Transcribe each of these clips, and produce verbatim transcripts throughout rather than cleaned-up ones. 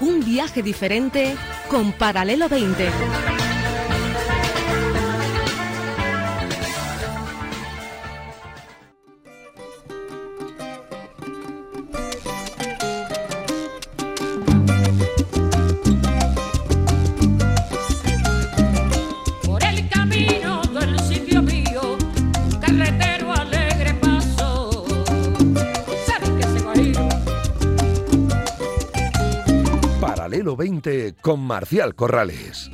Un viaje diferente con Paralelo veinte. Paralelo veinte con Marcial Corrales.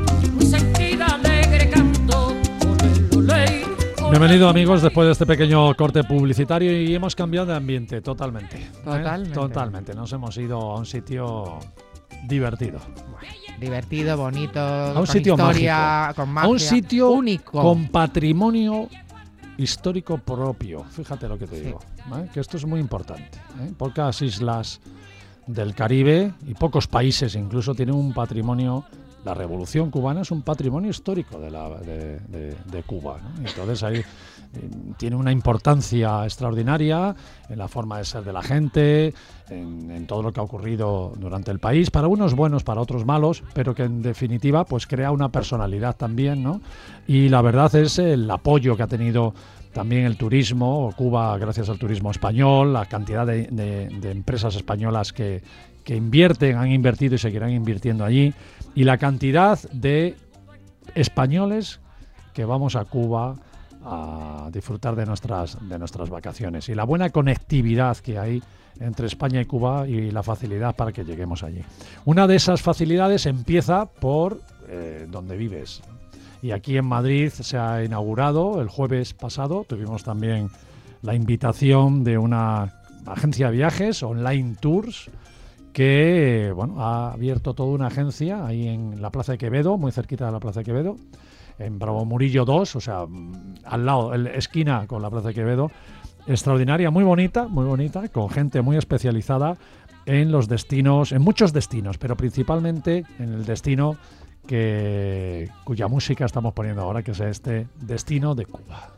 Bienvenidos amigos después de este pequeño corte publicitario y hemos cambiado de ambiente totalmente. Totalmente. ¿eh? Totalmente. Nos hemos ido a un sitio divertido. Divertido, bonito, A un con sitio historia, mágico. con magia. A un sitio único. Con patrimonio histórico propio. Fíjate lo que te Sí. digo. ¿eh? Que esto es muy importante. ¿eh? Pocas islas del Caribe y pocos países incluso tienen un patrimonio. La Revolución Cubana es un patrimonio histórico de, la, de, de, de Cuba, ¿no? Entonces ahí eh, tiene una importancia extraordinaria en la forma de ser de la gente, en, en todo lo que ha ocurrido durante el país, para unos buenos, para otros malos, pero que en definitiva pues crea una personalidad también, ¿no? Y la verdad es el apoyo que ha tenido también el turismo, Cuba gracias al turismo español, la cantidad de, de, de empresas españolas que, que invierten, han invertido y seguirán invirtiendo allí, y la cantidad de españoles que vamos a Cuba a disfrutar de nuestras, de nuestras vacaciones, y la buena conectividad que hay entre España y Cuba y la facilidad para que lleguemos allí. Una de esas facilidades empieza por eh, donde vives. Y aquí en Madrid se ha inaugurado el jueves pasado. Tuvimos también la invitación de una agencia de viajes, Online Tours, que bueno, ha abierto toda una agencia ahí en la Plaza de Quevedo, muy cerquita de la Plaza de Quevedo, en Bravo Murillo dos, o sea, al lado, en esquina con la Plaza de Quevedo. Extraordinaria, muy bonita, muy bonita, con gente muy especializada en los destinos, en muchos destinos, pero principalmente en el destino que cuya música estamos poniendo ahora, que es este destino de Cuba.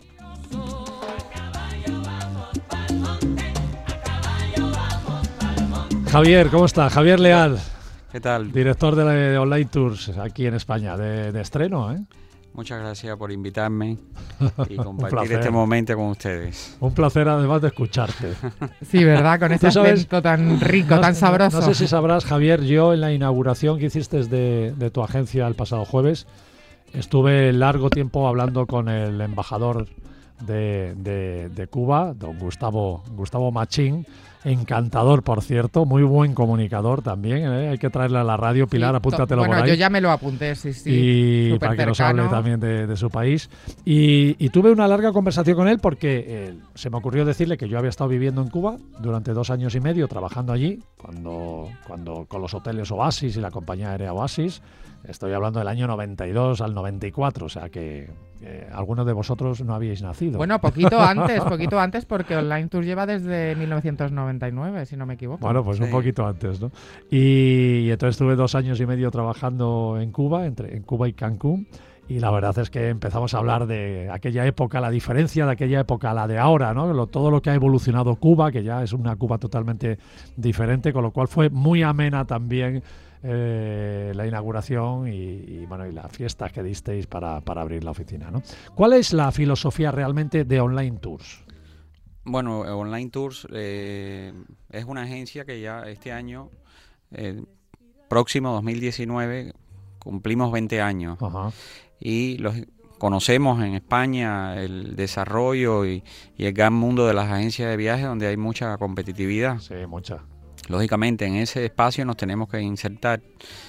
Javier, ¿cómo está? Javier Leal. ¿Qué tal? Director de, de Online Tours aquí en España, de, de estreno, ¿eh? Muchas gracias por invitarme y compartir placer. este momento con ustedes. Un placer además de escucharte. Sí, ¿verdad? Con ese sabes, acento tan rico, no, tan sabroso. No sé si sabrás, Javier, yo en la inauguración que hiciste de, de tu agencia el pasado jueves, estuve largo tiempo hablando con el embajador de, de, de Cuba, don Gustavo, Gustavo Machín, encantador, por cierto, muy buen comunicador también, ¿eh? Hay que traerle a la radio. Pilar, Sí, apúntatelo bueno, por ahí. Yo ya me lo apunté, sí, sí. Y para que nos hable también de, de su país. Y, y tuve una larga conversación con él porque eh, se me ocurrió decirle que yo había estado viviendo en Cuba durante dos años y medio, trabajando allí, cuando, cuando con los hoteles Oasis y la compañía aérea Oasis. Estoy hablando del año noventa y dos al noventa y cuatro, o sea que eh, algunos de vosotros no habíais nacido. Bueno, poquito antes, poquito antes, porque Online Tours lleva desde mil novecientos noventa y nueve, si no me equivoco. Bueno, pues sí. Un poquito antes, ¿no? Y, y entonces estuve dos años y medio trabajando en Cuba, entre en Cuba y Cancún, y la verdad es que empezamos a hablar de aquella época, la diferencia de aquella época a la de ahora, ¿no? Lo, todo lo que ha evolucionado Cuba, que ya es una Cuba totalmente diferente, con lo cual fue muy amena también Eh, la inauguración y, y bueno y las fiestas que disteis para, para abrir la oficina, ¿no? ¿Cuál es la filosofía realmente de Online Tours? Bueno, Online Tours eh, es una agencia que ya este año, eh, próximo dos mil diecinueve, cumplimos veinte años. Ajá. Y los conocemos en España el desarrollo y, y el gran mundo de las agencias de viajes, donde hay mucha competitividad. Sí, mucha. Lógicamente, en ese espacio nos tenemos que insertar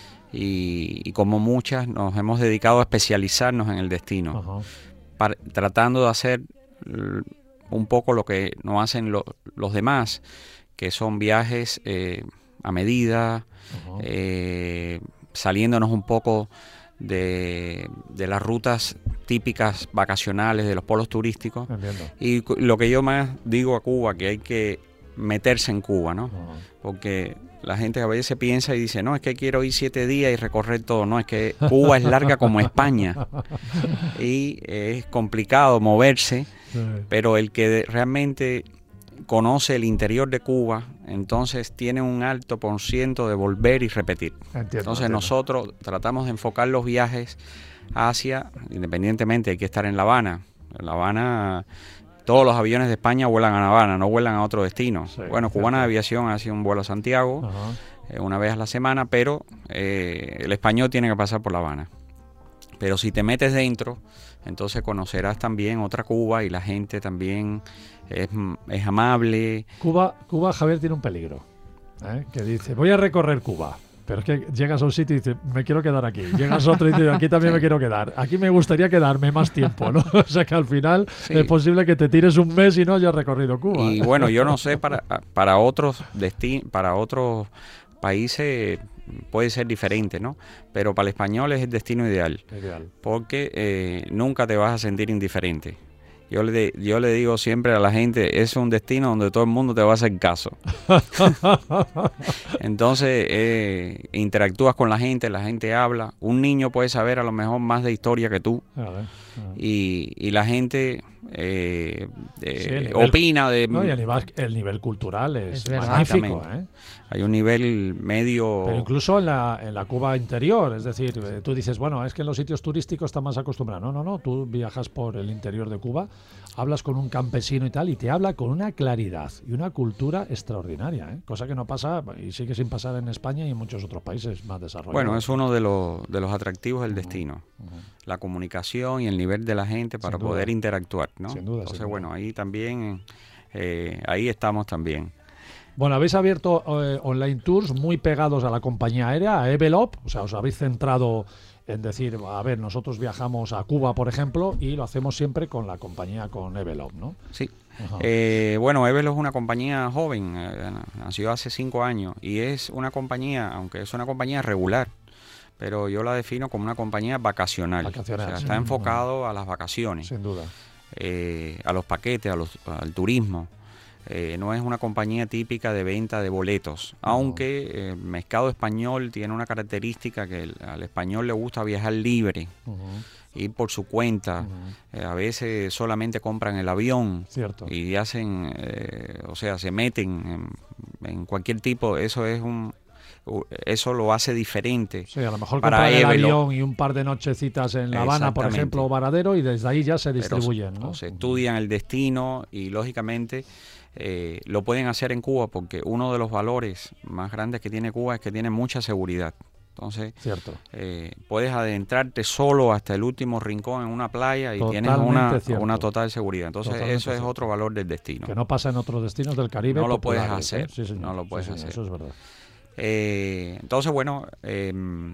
y, y como muchas nos hemos dedicado a especializarnos en el destino, Ajá. para, tratando de hacer l- un poco lo que no hacen lo, los demás, que son viajes eh, a medida, eh, saliéndonos un poco de, de las rutas típicas vacacionales de los polos turísticos. Entiendo. Y cu- lo que yo más digo a Cuba, que hay que meterse en Cuba, ¿no? Ajá. Porque la gente a veces piensa y dice, no, es que quiero ir siete días y recorrer todo. No, es que Cuba es larga como España y es complicado moverse, Sí. pero el que realmente conoce el interior de Cuba, entonces tiene un alto por ciento de volver y repetir. Entiendo, entonces entiendo. nosotros tratamos de enfocar los viajes hacia, independientemente hay que estar en La Habana. En La Habana, todos los aviones de España vuelan a La Habana, no vuelan a otro destino. Sí, bueno, cierto. Cubana de Aviación hace un vuelo a Santiago Ajá. eh, una vez a la semana, pero eh, el español tiene que pasar por La Habana. Pero si te metes dentro, entonces conocerás también otra Cuba y la gente también es, es amable. Cuba, Cuba, Javier, tiene un peligro, ¿eh? Que dice, voy a recorrer Cuba. Pero es que llegas a un sitio y dices, me quiero quedar aquí. Llegas a otro y dices, aquí también me quiero quedar. Aquí me gustaría quedarme más tiempo, ¿no? O sea que al final Sí. es posible que te tires un mes y no hayas recorrido Cuba. Y bueno, yo no sé, para, para otros destinos, para otros países puede ser diferente, ¿no? Pero para el español es el destino ideal, Ideal. porque eh, nunca te vas a sentir indiferente. Yo le, de- yo le digo siempre a la gente, es un destino donde todo el mundo te va a hacer caso. Entonces, eh, interactúas con la gente, la gente habla. Un niño puede saber a lo mejor más de historia que tú. A ver, a ver. Y, y la gente eh, eh, Sí, el nivel- opina de... No, y el nivel, el nivel cultural es, Es verdad. magnífico, ¿eh? Hay un nivel medio... Pero incluso en la, en la Cuba interior, es decir, eh, tú dices, bueno, es que en los sitios turísticos están más acostumbrados. No, no, no, tú viajas por el interior de Cuba, hablas con un campesino y tal, y te habla con una claridad y una cultura extraordinaria, ¿eh? Cosa que no pasa y sigue sin pasar en España y en muchos otros países más desarrollados. Bueno, es uno de los, de los atractivos del destino. La comunicación y el nivel de la gente para Sin duda. poder interactuar, ¿no? Sin duda, Entonces, sin duda. bueno, ahí también, eh, ahí estamos también. Bueno, habéis abierto eh, online tours muy pegados a la compañía aérea, a Evelop, o sea, os habéis centrado en decir, a ver, nosotros viajamos a Cuba, por ejemplo, y lo hacemos siempre con la compañía, con Evelop, ¿no? Sí. Ajá. Eh, bueno, Evelo es una compañía joven, eh, nació hace cinco años y es una compañía, aunque es una compañía regular, pero yo la defino como una compañía vacacional. Vacacional, O sea, sí. está enfocado a las vacaciones, Sin duda. eh, a los paquetes, a los, al turismo. Eh, no es una compañía típica de venta de boletos, No. aunque eh, el mercado español tiene una característica que el- al español le gusta viajar libre, Ujú, ir por su cuenta. ujú. Eh, a veces solamente compran el avión Cierto. y hacen, eh, o sea, se meten en, en cualquier tipo. Eso es un, u- eso lo hace diferente. Sí, a lo mejor para comprar el Evelop. avión y un par de nochecitas en La Habana, por Exactamente. ejemplo, o Varadero, y desde ahí ya se Pero distribuyen, se- ¿no? o se estudian el destino y lógicamente eh, lo pueden hacer en Cuba porque uno de los valores más grandes que tiene Cuba es que tiene mucha seguridad. Entonces, Cierto. eh, puedes adentrarte solo hasta el último rincón en una playa y tienes Totalmente una, cierto. una total seguridad. Entonces, Totalmente eso es cierto. otro valor del destino. Que no pasa en otros destinos del Caribe. No lo puedes populares, hacer, ¿eh? Sí, señor. no lo Sí, puedes señor, hacer. Eso es verdad. Eh, entonces, bueno, eh,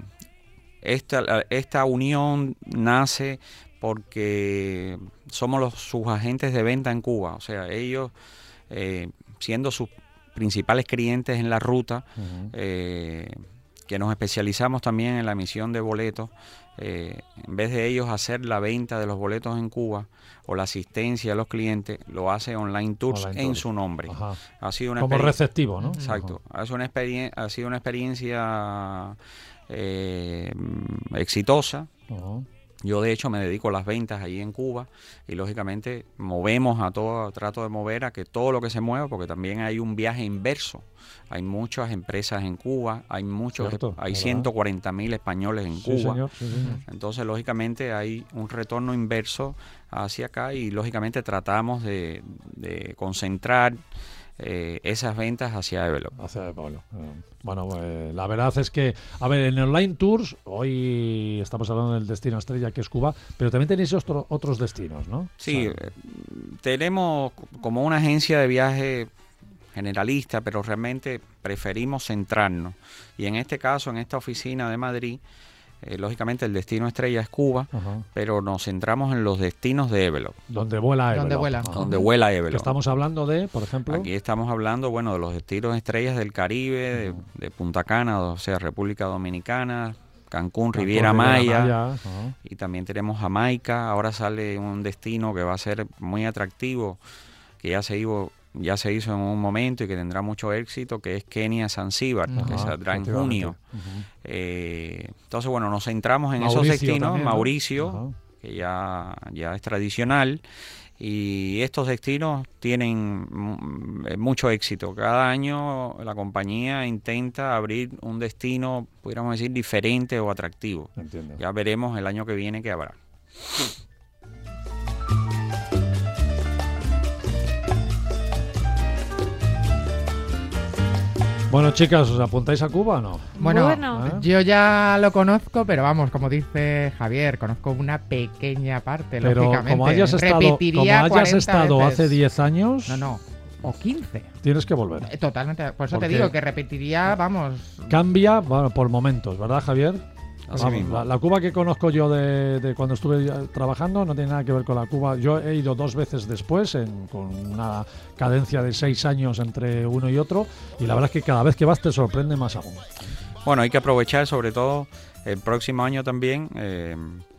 esta, esta unión nace porque somos los sus agentes de venta en Cuba. O sea, ellos, eh, siendo sus principales clientes en la ruta, Ujú. eh, que nos especializamos también en la emisión de boletos, eh, en vez de ellos hacer la venta de los boletos en Cuba o la asistencia a los clientes, lo hace Online Tours Online en Tours. su nombre. Ajá. Ha sido una Como experien- receptivo, ¿no? Exacto. Ha sido una, experien- ha sido una experiencia eh, mm, exitosa. Ajá. Ajá. Yo de hecho me dedico a las ventas allí en Cuba y lógicamente movemos a todo, trato de mover a que todo lo que se mueva, porque también hay un viaje inverso. Hay muchas empresas en Cuba, hay muchos, Cierto, hay ¿verdad? ciento cuarenta mil españoles en Sí, Cuba. señor, sí, señor. Entonces, lógicamente, hay un retorno inverso hacia acá y, lógicamente, tratamos de, de concentrar eh, esas ventas hacia Evelop. Hacia de Pablo. Eh, Bueno, eh, la verdad es que, a ver, en Online Tours, hoy estamos hablando del destino estrella que es Cuba, pero también tenéis otro- otros destinos, ¿no? Sí, O sea, eh, tenemos como una agencia de viaje generalista, pero realmente preferimos centrarnos. Y en este caso, en esta oficina de Madrid, eh, lógicamente el destino estrella es Cuba, ajá. pero nos centramos en los destinos de Evelop, Donde vuela Donde Evelop. vuela. Ajá. donde vuela Que Evelop. estamos hablando de, por ejemplo, Aquí estamos hablando, bueno, de los destinos estrellas del Caribe, de, de Punta Cana, o sea, República Dominicana, Cancún, Cancún, Riviera Maya, ajá. y también tenemos Jamaica. Ahora sale un destino que va a ser muy atractivo, que ya se hizo, ya se hizo en un momento y que tendrá mucho éxito, que es Kenia Zanzíbar, que Ajá, saldrá en efectivamente. junio. Ujú. Eh, entonces, bueno, nos centramos en esos Mauricio destinos, también, ¿no? Mauricio, Ajá. que ya, ya es tradicional, Y estos destinos tienen mucho éxito. Cada año la compañía intenta abrir un destino, pudiéramos decir, diferente o atractivo. Entiendo. Ya veremos el año que viene qué habrá. Bueno, chicas, ¿os apuntáis a Cuba o no? Bueno, Bueno. ¿Eh? yo ya lo conozco, pero vamos, como dice Javier, conozco una pequeña parte, Pero lógicamente. como hayas estado, como Repetiría hayas cuarenta estado veces. hace diez años, No, no, o quince. tienes que volver. Eh, Totalmente, por eso Porque- te digo que repetiría, vamos... Cambia, bueno, por momentos, ¿verdad, Javier? Así Vamos, mismo. la, la Cuba que conozco yo de, de cuando estuve ya trabajando no tiene nada que ver con la Cuba. Yo he ido dos veces después, en- con una cadencia de seis años entre uno y otro, y la verdad es que cada vez que vas te sorprende más aún. Bueno, hay que aprovechar sobre todo el próximo año también, eh,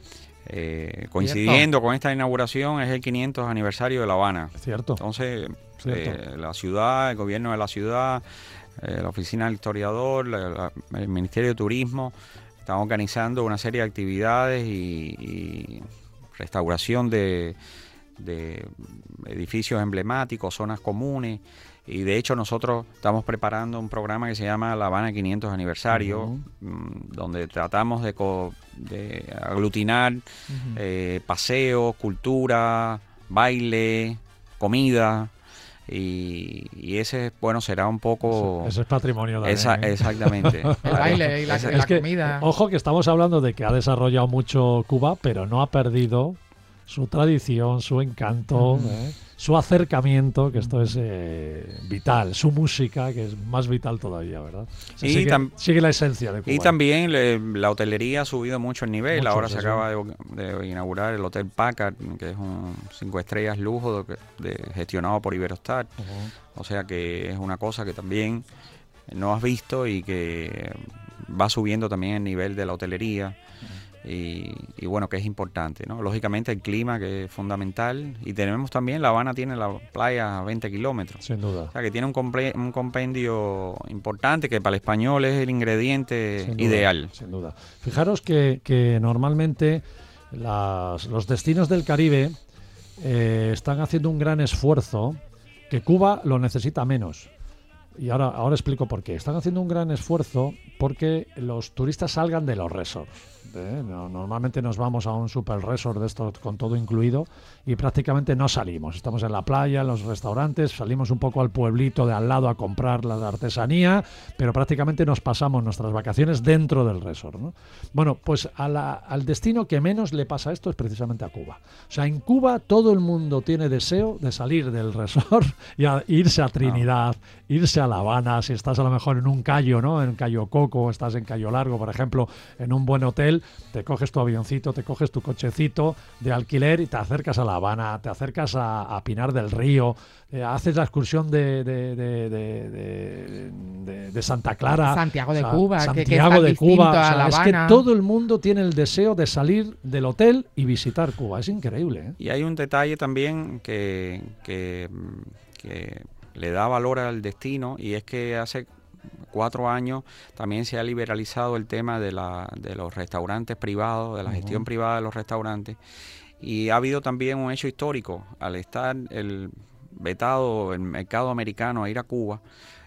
eh, coincidiendo con esta inauguración, es el quinientos aniversario de La Habana. ¿Cierto? Entonces, Cierto. eh, la ciudad, el gobierno de la ciudad, eh, la oficina del historiador, la- la- el Ministerio de Turismo, están organizando una serie de actividades y, y restauración de, de edificios emblemáticos, zonas comunes. Y de hecho nosotros estamos preparando un programa que se llama La Habana quinientos Aniversario, Ujú. mm, donde tratamos de, co- de aglutinar eh, paseos, cultura, baile, comida. Y, y ese, bueno, será un poco... Ese es patrimonio también, Esa- ¿eh? exactamente. El baile y la, Ese- la Es que, comida. ojo que estamos hablando de que ha desarrollado mucho Cuba, pero no ha perdido su tradición, su encanto, Ujú. ¿eh? Su acercamiento, que esto es eh, vital, su música, que es más vital todavía, ¿verdad? O sea, Y sigue, tam- sigue la esencia de Cuba. Y también le- la hotelería ha subido mucho el nivel. Mucho, Ahora sí, se sí. acaba de, de inaugurar el Hotel Packard, que es un cinco estrellas lujo de- de- gestionado por Iberostar. Ujú. O sea que es una cosa que también no has visto y que va subiendo también el nivel de la hotelería. Y, y bueno, que es importante, ¿no? Lógicamente el clima, que es fundamental. Y tenemos también, La Habana tiene la playa a veinte kilómetros. Sin duda. O sea que tiene un, comple- un compendio importante que para el español es el ingrediente Sin duda, ideal. Sin duda. Fijaros que, que normalmente las- los destinos del Caribe eh, están haciendo un gran esfuerzo que Cuba lo necesita menos. Y ahora, ahora explico por qué. Están haciendo un gran esfuerzo porque los turistas salgan de los resorts. ¿eh? No- normalmente nos vamos a un super resort de estos con todo incluido y prácticamente no salimos. Estamos en la playa, en los restaurantes, salimos un poco al pueblito de al lado a comprar la artesanía, pero prácticamente nos pasamos nuestras vacaciones dentro del resort, ¿no? Bueno, pues a la- al destino que menos le pasa esto es precisamente a Cuba. O sea, en Cuba todo el mundo tiene deseo de salir del resort y a- irse a Trinidad, irse a La Habana, si estás a lo mejor en un Cayo, ¿no? En Cayo Coco, estás en Cayo Largo, por ejemplo, en un buen hotel, te coges tu avioncito, te coges tu cochecito de alquiler y te acercas a La Habana, te acercas a, a Pinar del Río, eh, haces la excursión de, de, de, de, de- de- de Santa Clara. Santiago de O sea, Cuba, que- que es Santiago tan de distinto Cuba. a O sea, La es que Habana. todo el mundo tiene el deseo de salir del hotel y visitar Cuba. Es increíble, ¿eh? Y hay un detalle también que, que, mm, que le da valor al destino, y es que hace cuatro años también se ha liberalizado el tema de, la, de los restaurantes privados, de la gestión Ujú. privada de los restaurantes, y ha habido también un hecho histórico. Al estar el vetado el mercado americano a ir a Cuba,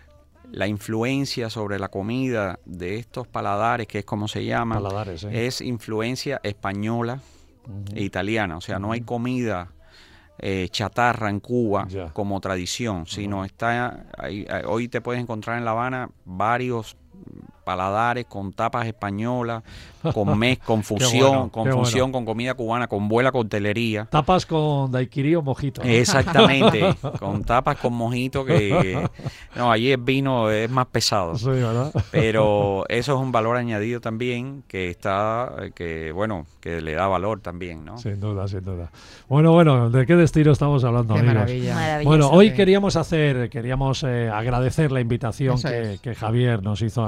la influencia sobre la comida de estos paladares, que es como se llama, Paladares, ¿eh? es influencia española Ujú. e italiana. O sea, no hay Ujú. comida eh, chatarra en Cuba Ya. como tradición, sino está ahí- ahí- hoy te puedes encontrar en La Habana varios paladares con tapas españolas, con mez, con fusión, bueno, con qué fusión, bueno. con comida cubana, con buena coctelería. Tapas con daiquiri o mojito, ¿no? Exactamente, con tapas con mojito, que no, allí el vino es más pesado. Sí, ¿verdad? Pero eso es un valor añadido también que está, eh, que bueno, que le da valor también, ¿no? Sin duda, sin duda. Bueno, bueno, ¿de qué destino estamos hablando, Qué amigos? maravilla. Maravilloso. Bueno, hoy Sí. queríamos hacer, queríamos eh, agradecer la invitación Eso que, es. que Javier nos hizo a la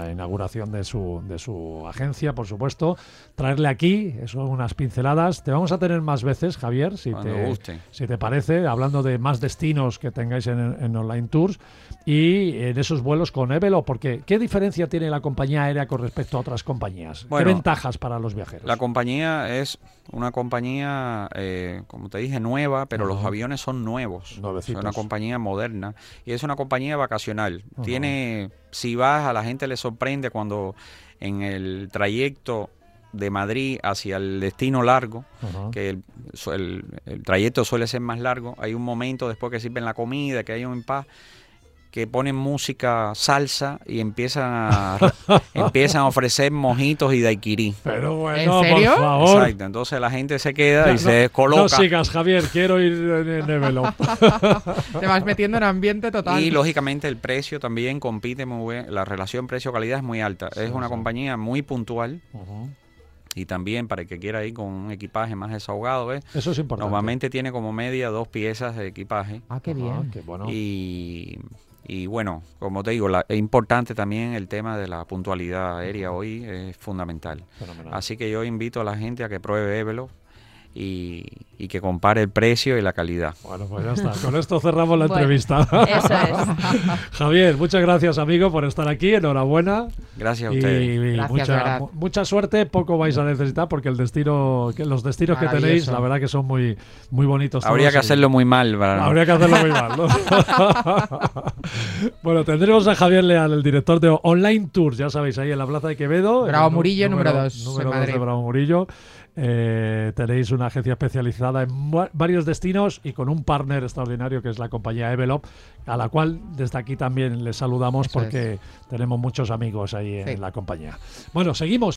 la inauguración de su, de su agencia, por supuesto. Traerle aquí, eso, unas pinceladas. Te vamos a tener más veces, Javier, si, te, si te parece, hablando de más destinos que tengáis en, en Online Tours y en esos vuelos con Evelo, porque ¿qué diferencia tiene la compañía aérea con respecto a otras compañías? Bueno, ¿qué ventajas para los viajeros? La compañía es una compañía, eh, como te dije, nueva, pero uh-huh. los aviones son nuevos. Nuevecitos. Es una compañía moderna y es una compañía vacacional. Uh-huh. Tiene, si vas, a la gente le sorprende cuando en el trayecto de Madrid hacia el destino largo, uh-huh. que el, el, el trayecto suele ser más largo, hay un momento después que sirven la comida, que hay un paz, que ponen música salsa y empiezan a empiezan a ofrecer mojitos y daiquirí. Pero bueno, ¿en serio? por favor. Exacto, entonces la gente se queda no, y no, se descoloca. No sigas, Javier, quiero ir en Evelo. Te vas metiendo en ambiente total. Y lógicamente el precio también compite muy bien, la relación precio-calidad es muy alta. Sí, es una sí. compañía muy puntual. Uh-huh. Y también para el que quiera ir con un equipaje más desahogado, ¿ves? Eso es importante. Normalmente tiene como media dos piezas de equipaje. Ah, qué bien. Ah, qué bueno. Y, y bueno, como te digo, la, es importante también el tema de la puntualidad aérea hoy, es fundamental. Fenomenal. Así que yo invito a la gente a que pruebe Evelo y, y que compare el precio y la calidad. Bueno, pues ya está. Con esto cerramos la bueno, entrevista. Eso es. Javier, muchas gracias, amigo, por estar aquí. Enhorabuena. Gracias a y, ustedes. y Gracias, mucha, mucha suerte. Poco vais a necesitar porque el destino, que los destinos que tenéis, la verdad que son muy, muy bonitos. Habría que hacerlo muy mal. Para Habría que hacerlo muy mal, ¿no? Bueno, tendremos a Javier Leal, el director de Online Tours, ya sabéis, ahí en la Plaza de Quevedo. Bravo Murillo, número dos. Número dos de Bravo Murillo. Eh, tenéis una agencia especializada en varios destinos y con un partner extraordinario que es la compañía Evelo, a la cual desde aquí también les saludamos. Eso porque es. Tenemos muchos amigos ahí sí. en la compañía. Bueno, seguimos.